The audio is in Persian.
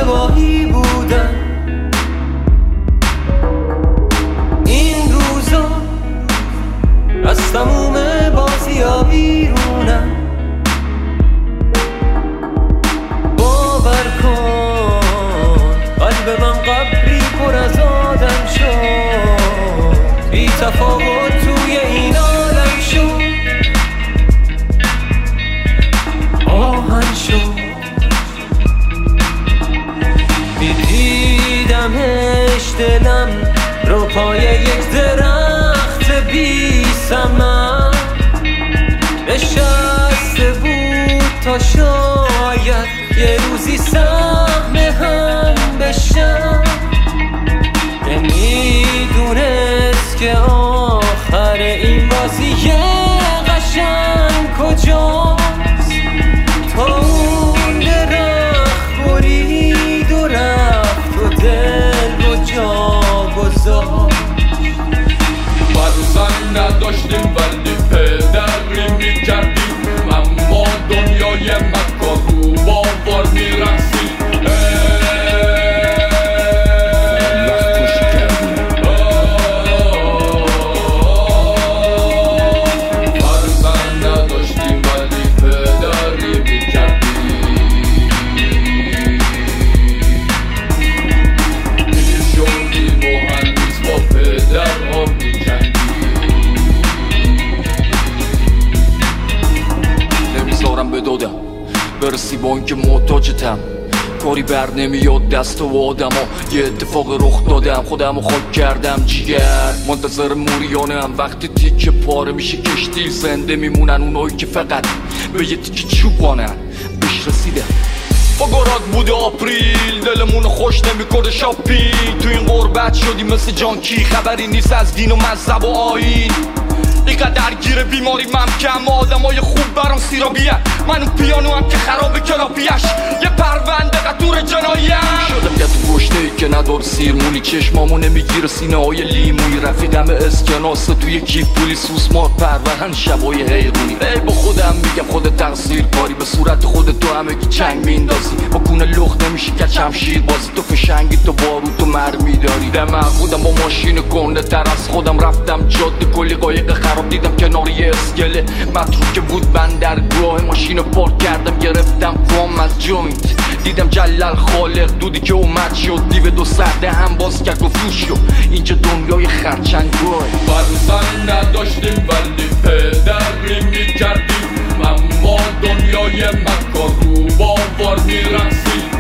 اشتباهی بودم. این روزا از تموم بازی‌ها بیرونم. باور کن قلب من قبری پر از آدم شد، بی تفاوت توی این عالم شد، آهن شد. میدیدمش دلم رو پای یک درخت بی ثمر نشسته بود تا شاید یه روزی سهم هم بشم. نمیدونست که آخر این بازی قشنگ کجاست، تا اون درخت برید و رفت و دل رو جا گذاشت. فرزند نداشتیم ولی پدری میکردیم، اما دنیای مکار رو باور میرقصید. فرزند نداشتیم ولی پدری میکردیم، میشدی مهندس با پدرها میکردیم. نمیذارم به دادم برسی با اینکه محتاجتم، کاری بر نمیاد دست و آدم ها. یه اتفاق رخ دادم خودم رو خاک کردم جگر، منتظر موریانم وقتی تیکه پاره میشه کشتی. زنده میمونن اونایی که فقط به یه تیکه چوبانن. بهش رسیدم فقرات بوده آپریل، دلمونو خوش نمیکنه شاپینگ. تو این غربت شدیم مثل جانکی، خبری نیست از دین و مذهب و آیین. اینقدر گیر بیماری ممکن، آدمای خوب برام سیرابیه. من اون پیانو هم که خرابه کلاپیش، یه پرونده قطور جناییم. شدم یه تو گشته‌ای که ندار سیرمونی، چشمامو نمیگیره سینه های لیمویی. رفیقم اسکناسه توی کیف پولی سوسمار پرورن شبای حیرونی. ای با خودم میگم خودت تقصیر کاری، به صورت خودت تو همگی چنگ میندازی. با کونه لخت نمیشه که شمشیر بازی، تو فشنگی تو بارو تو مرمی داری. دم خودم با ماشین گنده تر از خودم رفتم جاده، کلی قایق خراب دیدم کنار یه اسکله متروکه بود بندرگاه. ماشین پارک کردم گرفتم فام از جوینت، دیدم جلال خالق دودی که اومد شد دیو دو سرده هم باز کرد و فوش شد. اینجا دنیای خرچنگاه. فرزند نداشتیم ولی پدری میکردیم، اما دنیای مکار رو باور میرقصید.